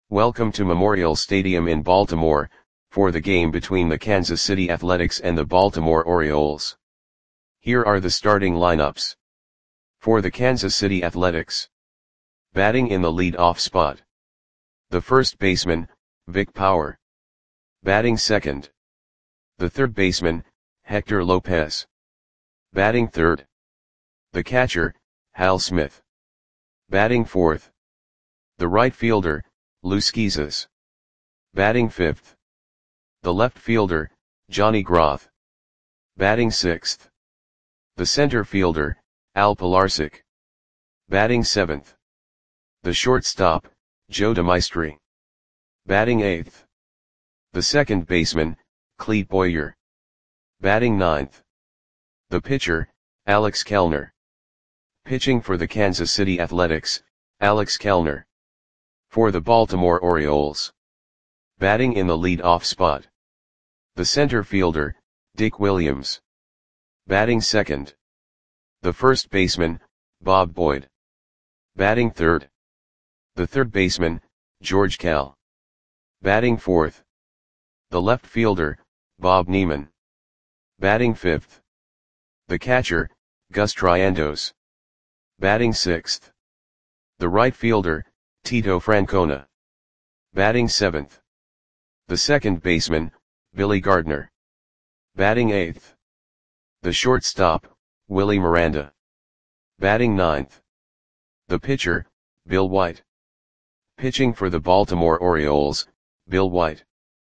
Welcome to Memorial Stadium in Baltimore, for the game between the Kansas City Athletics and the Baltimore Orioles. Here are the starting lineups. For the Kansas City Athletics. Batting in the lead-off spot. The first baseman, Vic Power. Batting second. The third baseman, Hector Lopez. Batting third. The catcher, Hal Smith. Batting fourth. The right fielder, Lou Schizas. Batting fifth. The left fielder, Johnny Groth. Batting sixth. The center fielder, Al Pilarczyk. Batting seventh. The shortstop, Joe DeMaestri. Batting eighth. The second baseman, Clete Boyer. Batting ninth. The pitcher, Alex Kellner. Pitching for the Kansas City Athletics, Alex Kellner. For the Baltimore Orioles. Batting in the lead-off spot. The center fielder, Dick Williams. Batting second. The first baseman, Bob Boyd. Batting third. The third baseman, George Kell. Batting fourth. The left fielder, Bob Neiman. Batting fifth. The catcher, Gus Triandos. Batting sixth. The right fielder, Tito Francona. Batting seventh. The second baseman, Billy Gardner. Batting eighth. The shortstop, Willie Miranda. Batting ninth. The pitcher, Bill White. Pitching for the Baltimore Orioles, Bill White.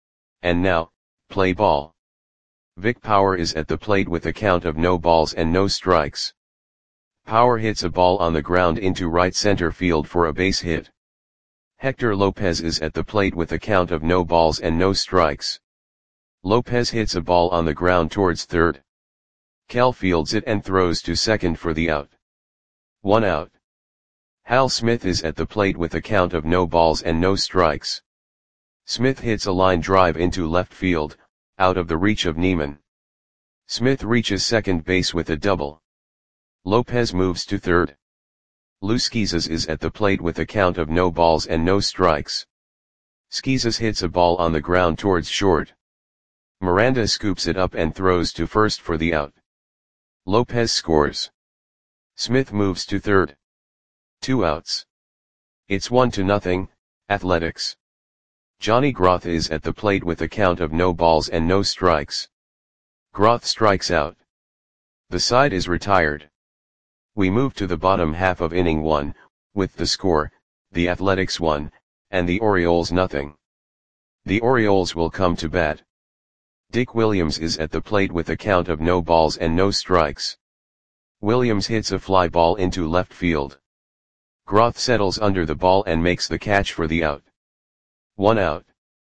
And now, play ball. Vic Power is at the plate with a count of no balls and no strikes. Power hits a ball on the ground into right center field for a base hit. Hector Lopez is at the plate with a count of no balls and no strikes. Lopez hits a ball on the ground towards third. Kell fields it and throws to second for the out. 1 out. Hal Smith is at the plate with a count of no balls and no strikes. Smith hits a line drive into left field, out of the reach of Neiman. Smith reaches second base with a double. Lopez moves to third. Lou Schizas is at the plate with a count of no balls and no strikes. Schizas hits a ball on the ground towards short. Miranda scoops it up and throws to first for the out. Lopez scores. Smith moves to third. 2 outs. It's 1-0, Athletics. Johnny Groth is at the plate with a count of no balls and no strikes. Groth strikes out. The side is retired. We move to the bottom half of inning 1, with the score, the Athletics 1, and the Orioles 0. The Orioles will come to bat. Dick Williams is at the plate with a count of no balls and no strikes. Williams hits a fly ball into left field. Groth settles under the ball and makes the catch for the out. 1 out.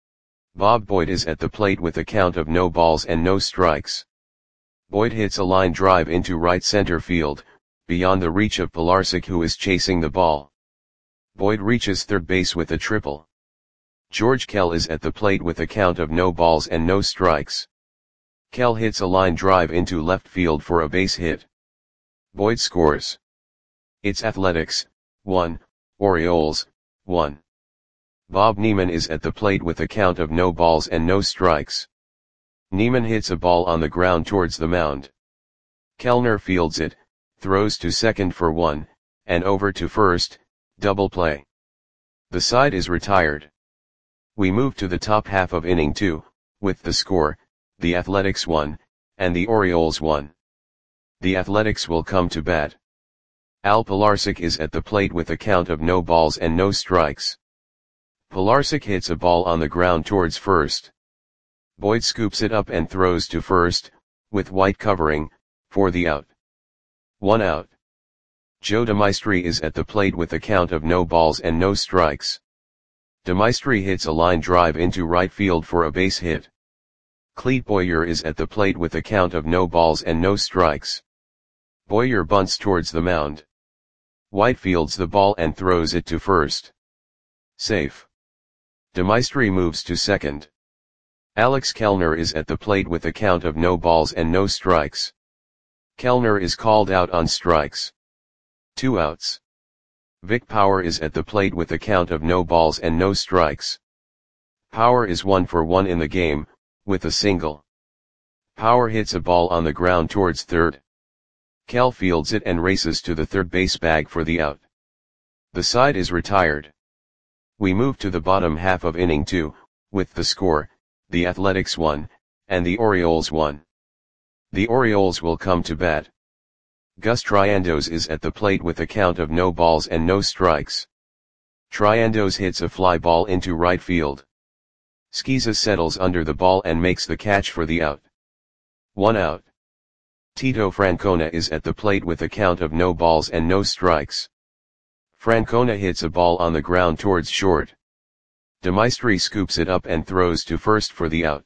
Bob Boyd is at the plate with a count of no balls and no strikes. Boyd hits a line drive into right center field, beyond the reach of Pilarczyk, who is chasing the ball. Boyd reaches third base with a triple. George Kell is at the plate with a count of no balls and no strikes. Kell hits a line drive into left field for a base hit. Boyd scores. It's Athletics 1, Orioles 1. Bob Neiman is at the plate with a count of no balls and no strikes. Neiman hits a ball on the ground towards the mound. Kellner fields it, throws to second for 1, and over to first, double play. The side is retired. We move to the top half of inning 2, with the score, the Athletics 1, and the Orioles 1. The Athletics will come to bat. Al Pilarczyk is at the plate with a count of no balls and no strikes. Pilarczyk hits a ball on the ground towards first. Boyd scoops it up and throws to first, with White covering, for the out. 1 out. Joe DeMaestri is at the plate with a count of no balls and no strikes. DeMaestri hits a line drive into right field for a base hit. Clete Boyer is at the plate with a count of no balls and no strikes. Boyer bunts towards the mound. White fields the ball and throws it to first. Safe. DeMaestri moves to second. Alex Kellner is at the plate with a count of no balls and no strikes. Kellner is called out on strikes. 2 outs. Vic Power is at the plate with a count of no balls and no strikes. Power is 1 for 1 in the game, with a single. Power hits a ball on the ground towards third. Kell fields it and races to the third base bag for the out. The side is retired. We move to the bottom half of inning 2, with the score, the Athletics 1, and the Orioles 1. The Orioles will come to bat. Gus Triandos is at the plate with a count of no balls and no strikes. Triandos hits a fly ball into right field. Skeeza settles under the ball and makes the catch for the out. 1 out. Tito Francona is at the plate with a count of no balls and no strikes. Francona hits a ball on the ground towards short. De Maestri scoops it up and throws to first for the out.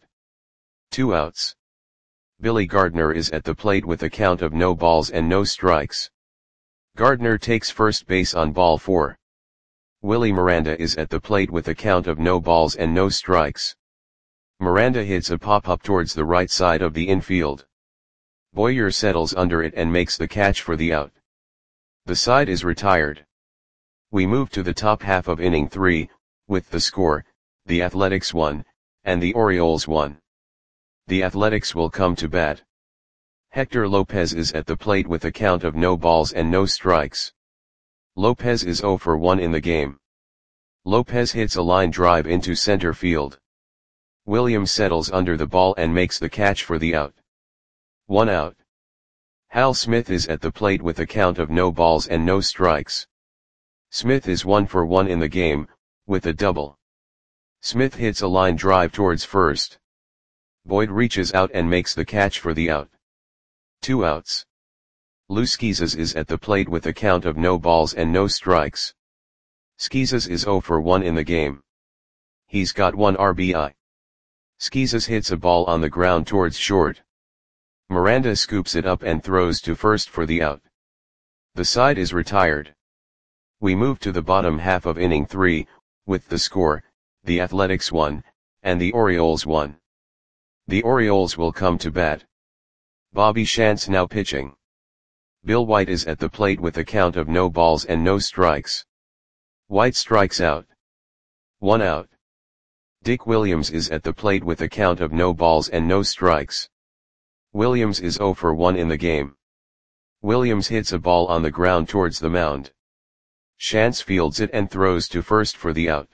2 outs. Billy Gardner is at the plate with a count of no balls and no strikes. Gardner takes first base on ball 4. Willie Miranda is at the plate with a count of no balls and no strikes. Miranda hits a pop-up towards the right side of the infield. Boyer settles under it and makes the catch for the out. The side is retired. We move to the top half of inning 3, with the score, the Athletics 1, and the Orioles 1. The Athletics will come to bat. Hector Lopez is at the plate with a count of no balls and no strikes. Lopez is 0 for 1 in the game. Lopez hits a line drive into center field. Williams settles under the ball and makes the catch for the out. 1 out. Hal Smith is at the plate with a count of no balls and no strikes. Smith is 1 for 1 in the game, with a double. Smith hits a line drive towards first. Boyd reaches out and makes the catch for the out. 2 outs. Lou Skeezas is at the plate with a count of no balls and no strikes. Skeezas is 0 for 1 in the game. He's got 1 RBI. Skeezas hits a ball on the ground towards short. Miranda scoops it up and throws to first for the out. The side is retired. We move to the bottom half of inning 3, with the score, the Athletics 1, and the Orioles 1. The Orioles will come to bat. Bobby Shantz now pitching. Bill White is at the plate with a count of no balls and no strikes. White strikes out. 1 out. Dick Williams is at the plate with a count of no balls and no strikes. Williams is 0 for 1 in the game. Williams hits a ball on the ground towards the mound. Shantz fields it and throws to first for the out.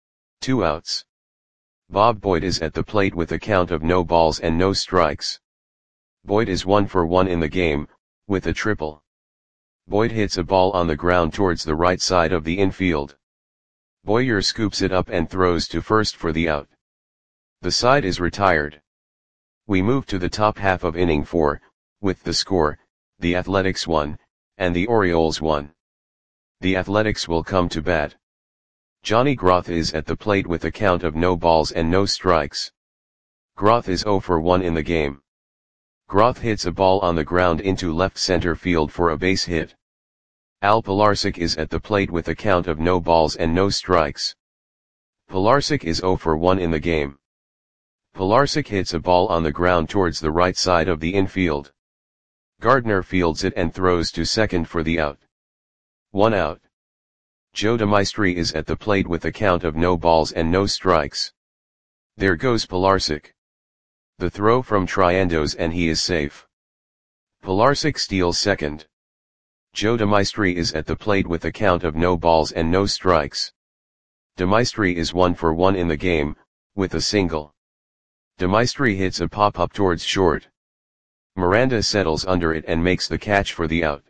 2 outs. Bob Boyd is at the plate with a count of no balls and no strikes. Boyd is 1 for 1 in the game, with a triple. Boyd hits a ball on the ground towards the right side of the infield. Boyer scoops it up and throws to first for the out. The side is retired. We move to the top half of inning 4, with the score, the Athletics 1, and the Orioles 1. The Athletics will come to bat. Johnny Groth is at the plate with a count of no balls and no strikes. Groth is 0 for 1 in the game. Groth hits a ball on the ground into left center field for a base hit. Al Pilarczyk is at the plate with a count of no balls and no strikes. Pilarczyk is 0 for 1 in the game. Pilarczyk hits a ball on the ground towards the right side of the infield. Gardner fields it and throws to second for the out. 1 out. Joe De Maestri is at the plate with a count of no balls and no strikes. There goes Pilarczyk. The throw from Triandos and he is safe. Pilarczyk steals second. Joe De Maestri is at the plate with a count of no balls and no strikes. De Maestri is 1 for 1 in the game, with a single. De Maestri hits a pop-up towards short. Miranda settles under it and makes the catch for the out.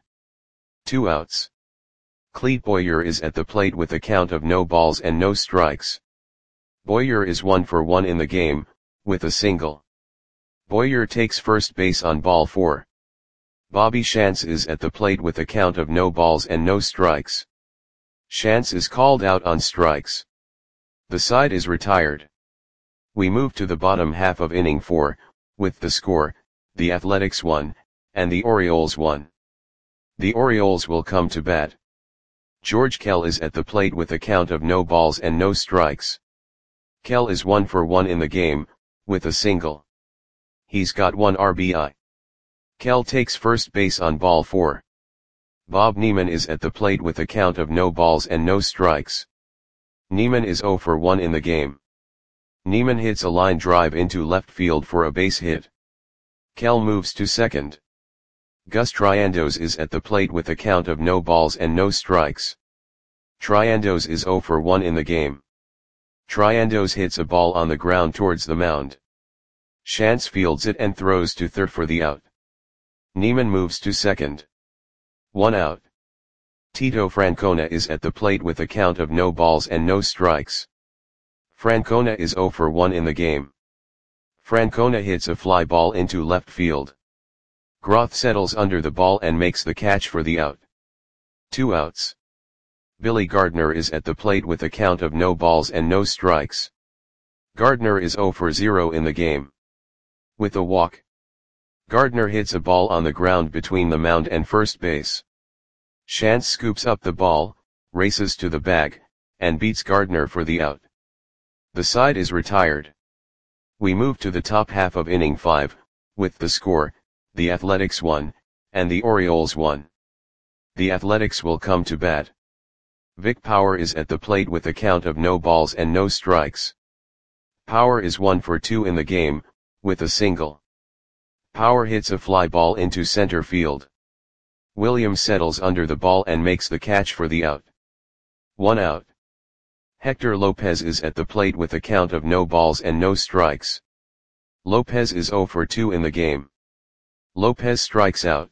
2 outs. Clete Boyer is at the plate with a count of no balls and no strikes. Boyer is 1 for 1 in the game, with a single. Boyer takes first base on ball 4. Bobby Shantz is at the plate with a count of no balls and no strikes. Shantz is called out on strikes. The side is retired. We move to the bottom half of inning 4, with the score, the Athletics 1, and the Orioles 1. The Orioles will come to bat. George Kell is at the plate with a count of no balls and no strikes. Kell is 1 for 1 in the game, with a single. He's got 1 RBI. Kell takes first base on ball 4. Bob Neiman is at the plate with a count of no balls and no strikes. Neiman is 0 for 1 in the game. Neiman hits a line drive into left field for a base hit. Kell moves to second. Gus Triandos is at the plate with a count of no balls and no strikes. Triandos is 0 for 1 in the game. Triandos hits a ball on the ground towards the mound. Shantz fields it and throws to third for the out. Neiman moves to second. 1 out. Tito Francona is at the plate with a count of no balls and no strikes. Francona is 0 for 1 in the game. Francona hits a fly ball into left field. Groth settles under the ball and makes the catch for the out. 2 outs. Billy Gardner is at the plate with a count of no balls and no strikes. Gardner is 0 for 0 in the game. With a walk, Gardner hits a ball on the ground between the mound and first base. Shantz scoops up the ball, races to the bag, and beats Gardner for the out. The side is retired. We move to the top half of inning 5, with the score, the Athletics 1, and the Orioles 1. The Athletics will come to bat. Vic Power is at the plate with a count of no balls and no strikes. Power is 1 for 2 in the game, with a single. Power hits a fly ball into center field. Williams settles under the ball and makes the catch for the out. 1 out. Hector Lopez is at the plate with a count of no balls and no strikes. Lopez is 0 for 2 in the game. Lopez strikes out.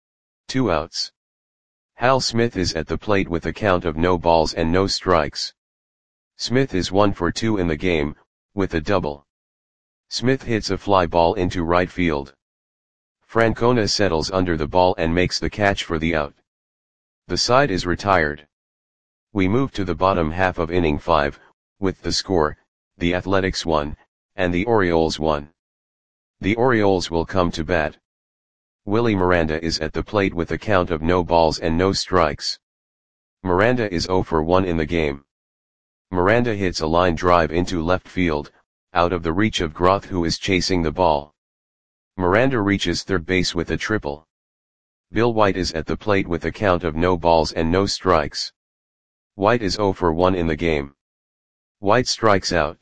2 outs. Hal Smith is at the plate with a count of no balls and no strikes. Smith is 1 for 2 in the game, with a double. Smith hits a fly ball into right field. Francona settles under the ball and makes the catch for the out. The side is retired. We move to the bottom half of inning 5, with the score, the Athletics 1, and the Orioles 1. The Orioles will come to bat. Willie Miranda is at the plate with a count of no balls and no strikes. Miranda is 0 for 1 in the game. Miranda hits a line drive into left field, out of the reach of Groth, who is chasing the ball. Miranda reaches third base with a triple. Bill White is at the plate with a count of no balls and no strikes. White is 0 for 1 in the game. White strikes out.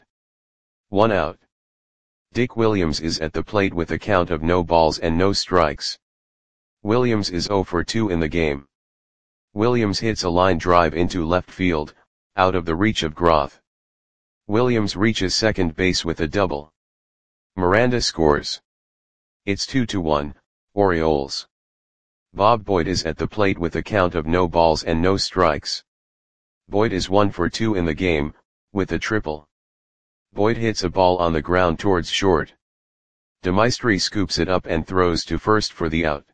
1 out. Dick Williams is at the plate with a count of no balls and no strikes. Williams is 0 for 2 in the game. Williams hits a line drive into left field, out of the reach of Groth. Williams reaches second base with a double. Miranda scores. It's 2-1, Orioles. Bob Boyd is at the plate with a count of no balls and no strikes. Boyd is 1 for 2 in the game, with a triple. Boyd hits a ball on the ground towards short. DeMaestri scoops it up and throws to first for the out.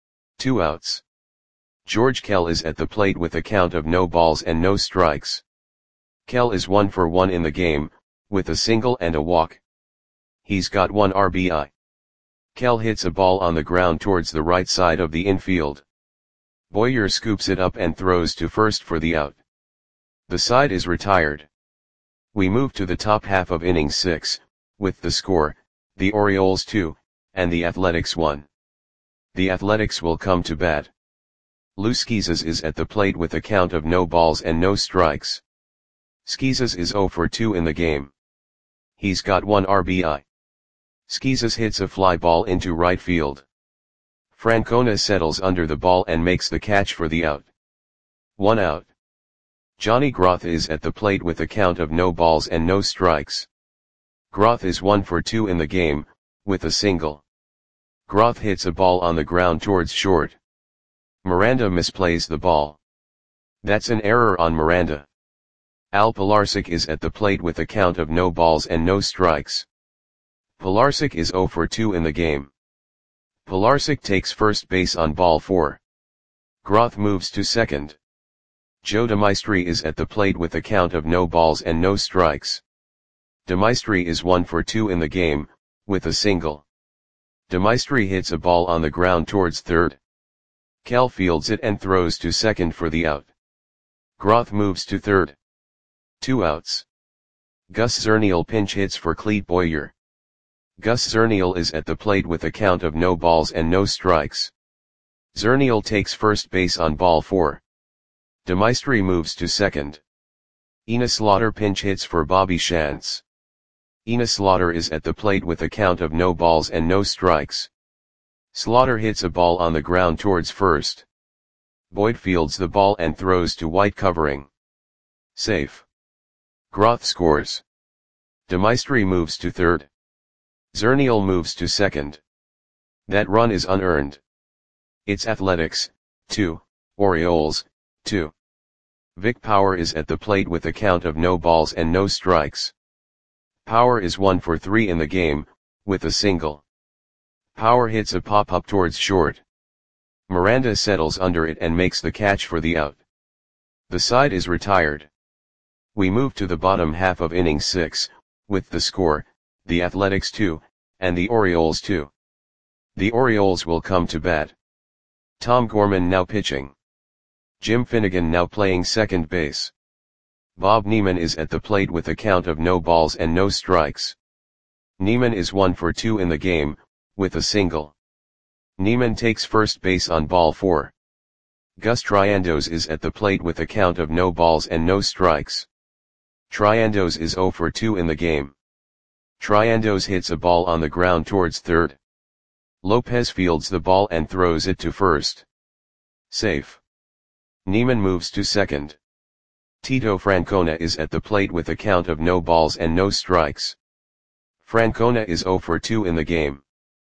2 outs. George Kell is at the plate with a count of no balls and no strikes. Kell is 1 for 1 in the game, with a single and a walk. He's got 1 RBI. Kell hits a ball on the ground towards the right side of the infield. Boyer scoops it up and throws to first for the out. The side is retired. We move to the top half of inning 6, with the score, the Orioles 2, and the Athletics 1. The Athletics will come to bat. Lou Schizas is at the plate with a count of no balls and no strikes. Schizas is 0 for 2 in the game. He's got 1 RBI. Schizas hits a fly ball into right field. Francona settles under the ball and makes the catch for the out. 1 out. Johnny Groth is at the plate with a count of no balls and no strikes. Groth is 1 for 2 in the game, with a single. Groth hits a ball on the ground towards short. Miranda misplays the ball. That's an error on Miranda. Al Pilarczyk is at the plate with a count of no balls and no strikes. Pilarczyk is 0 for 2 in the game. Pilarczyk takes first base on ball 4. Groth moves to second. Joe DeMaestri is at the plate with a count of no balls and no strikes. DeMaestri is 1 for 2 in the game, with a single. DeMaestri hits a ball on the ground towards third. Kell fields it and throws to second for the out. Groth moves to third. 2 outs. Gus Zernial pinch hits for Clete Boyer. Gus Zernial is at the plate with a count of no balls and no strikes. Zernial takes first base on ball 4. Demaistre moves to second. Ina Slaughter pinch hits for Bobby Shantz. Ina Slaughter is at the plate with a count of no balls and no strikes. Slaughter hits a ball on the ground towards first. Boyd fields the ball and throws to white covering. Safe. Groth scores. Demaistre moves to third. Zernial moves to second. That run is unearned. It's Athletics, 2, Orioles, 2. Vic Power is at the plate with a count of no balls and no strikes. Power is 1 for 3 in the game, with a single. Power hits a pop-up towards short. Miranda settles under it and makes the catch for the out. The side is retired. We move to the bottom half of inning 6, with the score, the Athletics 2, and the Orioles 2. The Orioles will come to bat. Tom Gorman now pitching. Jim Finnegan now playing second base. Bob Neiman is at the plate with a count of no balls and no strikes. Neiman is 1 for 2 in the game, with a single. Neiman takes first base on ball 4. Gus Triandos is at the plate with a count of no balls and no strikes. Triandos is 0 for 2 in the game. Triandos hits a ball on the ground towards third. Lopez fields the ball and throws it to first. Safe. Neiman moves to second. Tito Francona is at the plate with a count of no balls and no strikes. Francona is 0 for 2 in the game.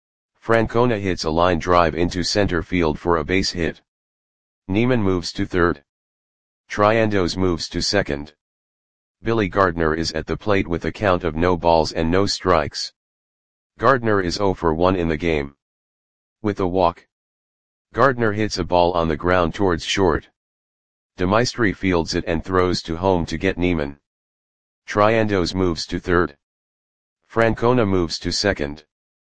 Francona hits a line drive into center field for a base hit. Neiman moves to third. Triandos moves to second. Billy Gardner is at the plate with a count of no balls and no strikes. Gardner is 0 for 1 in the game. With a walk. Gardner hits a ball on the ground towards short. Demaistre fields it and throws to home to get Neiman. Triandos moves to third. Francona moves to second.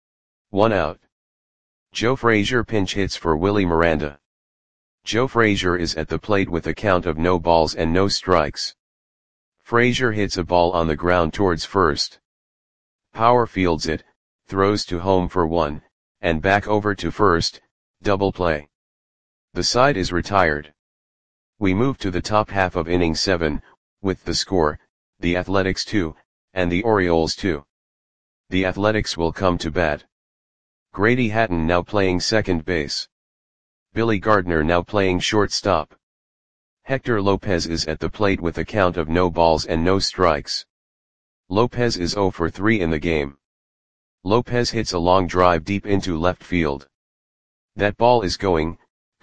1 out. Joe Frazier pinch hits for Willie Miranda. Joe Frazier is at the plate with a count of no balls and no strikes. Frazier hits a ball on the ground towards first. Power fields it, throws to home for 1, and back over to first, double play. The side is retired. We move to the top half of inning 7, with the score, the Athletics 2, and the Orioles 2. The Athletics will come to bat. Grady Hatton now playing second base. Billy Gardner now playing shortstop. Hector Lopez is at the plate with a count of no balls and no strikes. Lopez is 0 for 3 in the game. Lopez hits a long drive deep into left field. That ball is gone.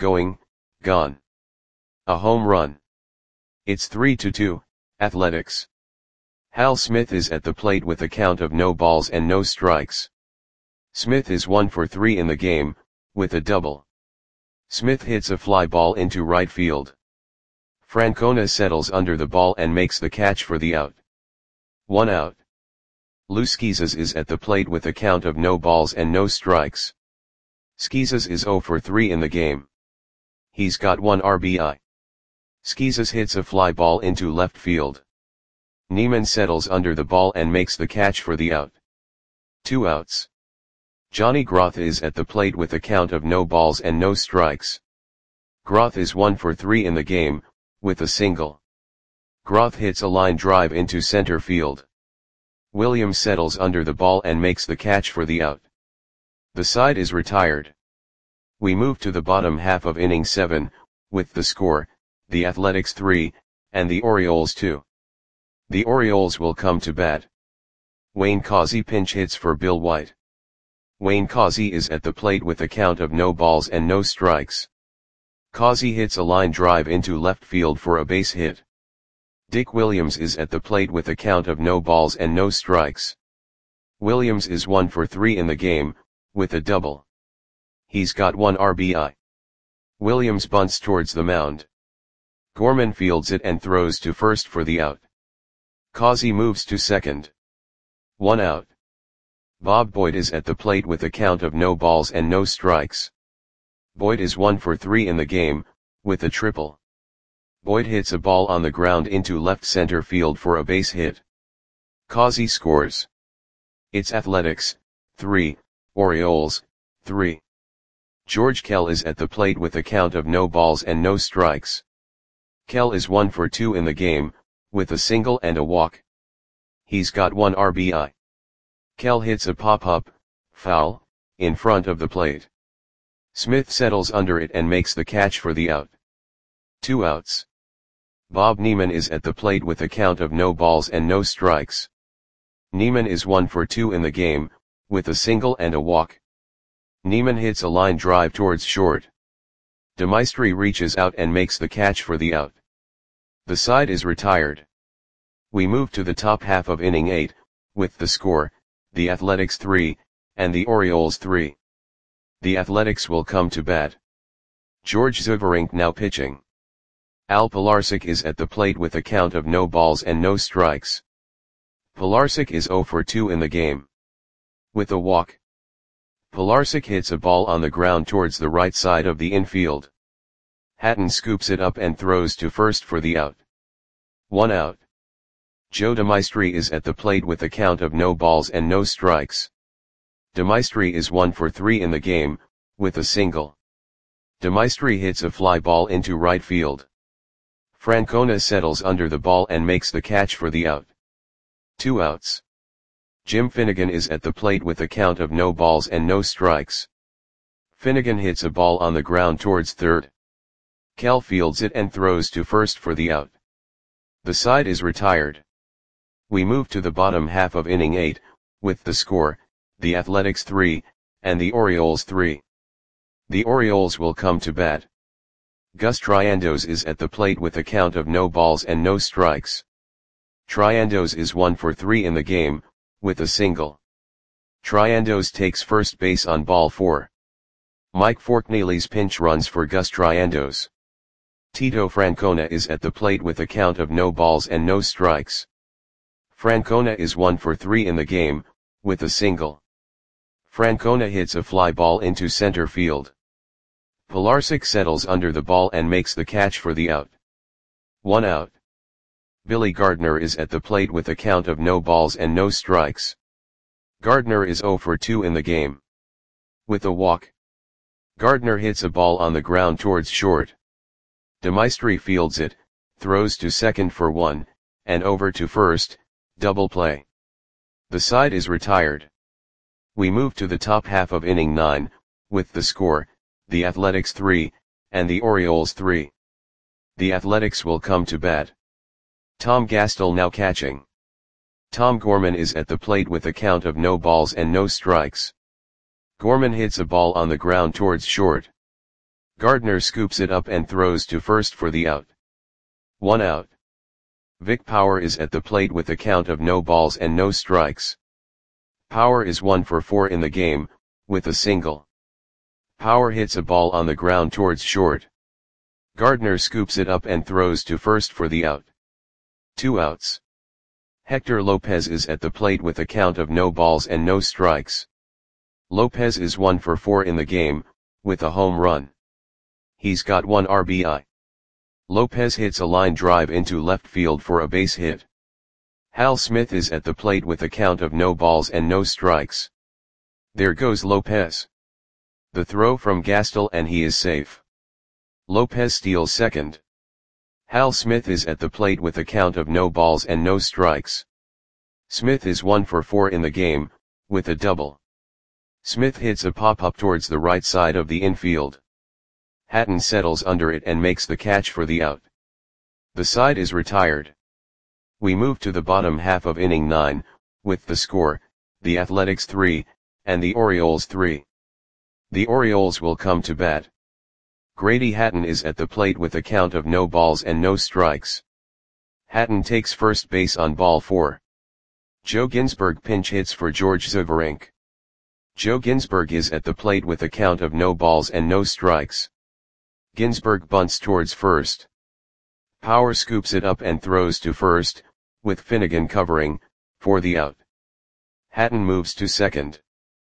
A home run. It's 3-2, Athletics. Hal Smith is at the plate with a count of no balls and no strikes. Smith is 1 for 3 in the game, with a double. Smith hits a fly ball into right field. Francona settles under the ball and makes the catch for the out. 1 out. Lou Schizas is at the plate with a count of no balls and no strikes. Schizas is 0 for 3 in the game. He's got 1 RBI. Schizas hits a fly ball into left field. Neiman settles under the ball and makes the catch for the out. 2 outs. Johnny Groth is at the plate with a count of no balls and no strikes. Groth is 1 for 3 in the game, with a single. Groth hits a line drive into center field. Williams settles under the ball and makes the catch for the out. The side is retired. We move to the bottom half of inning 7, with the score, the Athletics 3, and the Orioles 2. The Orioles will come to bat. Wayne Causey pinch hits for Bill White. Wayne Causey is at the plate with a count of no balls and no strikes. Causey hits a line drive into left field for a base hit. Dick Williams is at the plate with a count of no balls and no strikes. Williams is 1 for 3 in the game, with a double. He's got 1 RBI. Williams bunts towards the mound. Gorman fields it and throws to first for the out. Causey moves to second. 1 out. Bob Boyd is at the plate with a count of no balls and no strikes. Boyd is 1 for 3 in the game, with a triple. Boyd hits a ball on the ground into left center field for a base hit. Causey scores. It's Athletics, 3, Orioles, 3. George Kell is at the plate with a count of no balls and no strikes. Kell is 1 for 2 in the game, with a single and a walk. He's got 1 RBI. Kell hits a pop-up, foul, in front of the plate. Smith settles under it and makes the catch for the out. 2 outs. Bob Neiman is at the plate with a count of no balls and no strikes. Neiman is 1 for 2 in the game, with a single and a walk. Neiman hits a line drive towards short. DeMaestri reaches out and makes the catch for the out. The side is retired. We move to the top half of inning 8, with the score, the Athletics 3, and the Orioles 3. The Athletics will come to bat. George Zuberink now pitching. Al Pilarczyk is at the plate with a count of no balls and no strikes. Pilarczyk is 0 for 2 in the game. With a walk. Pilarczyk hits a ball on the ground towards the right side of the infield. Hatton scoops it up and throws to first for the out. 1 out. Joe DeMaestri is at the plate with a count of no balls and no strikes. DeMaestri is 1 for 3 in the game, with a single. DeMaestri hits a fly ball into right field. Francona settles under the ball and makes the catch for the out. 2 outs. Jim Finnegan is at the plate with a count of no balls and no strikes. Finnegan hits a ball on the ground towards third. Kell fields it and throws to first for the out. The side is retired. We move to the bottom half of inning 8, with the score, the Athletics 3, and the Orioles 3. The Orioles will come to bat. Gus Triandos is at the plate with a count of no balls and no strikes. Triandos is 1 for 3 in the game, with a single. Triandos takes first base on ball 4. Mike Forkneely's pinch runs for Gus Triandos. Tito Francona is at the plate with a count of no balls and no strikes. Francona is 1 for 3 in the game, with a single. Francona hits a fly ball into center field. Pilarczyk settles under the ball and makes the catch for the out. 1 out. Billy Gardner is at the plate with a count of no balls and no strikes. Gardner is 0 for 2 in the game. With a walk. Gardner hits a ball on the ground towards short. DeMaestri fields it, throws to second for 1, and over to first, double play. The side is retired. We move to the top half of inning 9, with the score, the Athletics 3, and the Orioles 3. The Athletics will come to bat. Tom Gastel now catching. Tom Gorman is at the plate with a count of no balls and no strikes. Gorman hits a ball on the ground towards short. Gardner scoops it up and throws to first for the out. 1 out. Vic Power is at the plate with a count of no balls and no strikes. Power is 1 for 4 in the game, with a single. Power hits a ball on the ground towards short. Gardner scoops it up and throws to first for the out. 2 outs. Hector Lopez is at the plate with a count of no balls and no strikes. Lopez is 1 for 4 in the game, with a home run. He's got 1 RBI. Lopez hits a line drive into left field for a base hit. Hal Smith is at the plate with a count of no balls and no strikes. There goes Lopez. The throw from Gastel and he is safe. Lopez steals second. Hal Smith is at the plate with a count of no balls and no strikes. Smith is 1 for 4 in the game, with a double. Smith hits a pop-up towards the right side of the infield. Hatton settles under it and makes the catch for the out. The side is retired. We move to the bottom half of inning 9, with the score, the Athletics 3, and the Orioles 3. The Orioles will come to bat. Grady Hatton is at the plate with a count of no balls and no strikes. Hatton takes first base on ball 4. Joe Ginsberg pinch hits for George Zuberink. Joe Ginsberg is at the plate with a count of no balls and no strikes. Ginsberg bunts towards first. Power scoops it up and throws to first, with Finnegan covering, for the out. Hatton moves to second.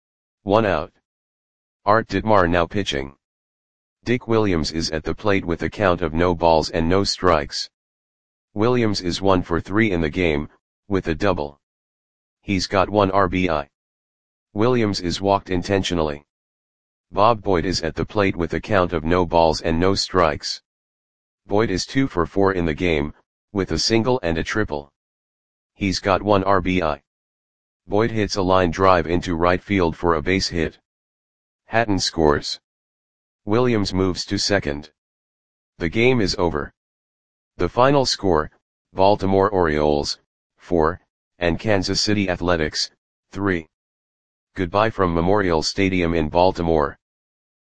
1 out. Art Ditmar now pitching. Dick Williams is at the plate with a count of no balls and no strikes. Williams is 1 for 3 in the game, with a double. He's got 1 RBI. Williams is walked intentionally. Bob Boyd is at the plate with a count of no balls and no strikes. Boyd is 2 for 4 in the game, with a single and a triple. He's got 1 RBI. Boyd hits a line drive into right field for a base hit. Hatton scores. Williams moves to second. The game is over. The final score, Baltimore Orioles, 4, and Kansas City Athletics, 3. Goodbye from Memorial Stadium in Baltimore.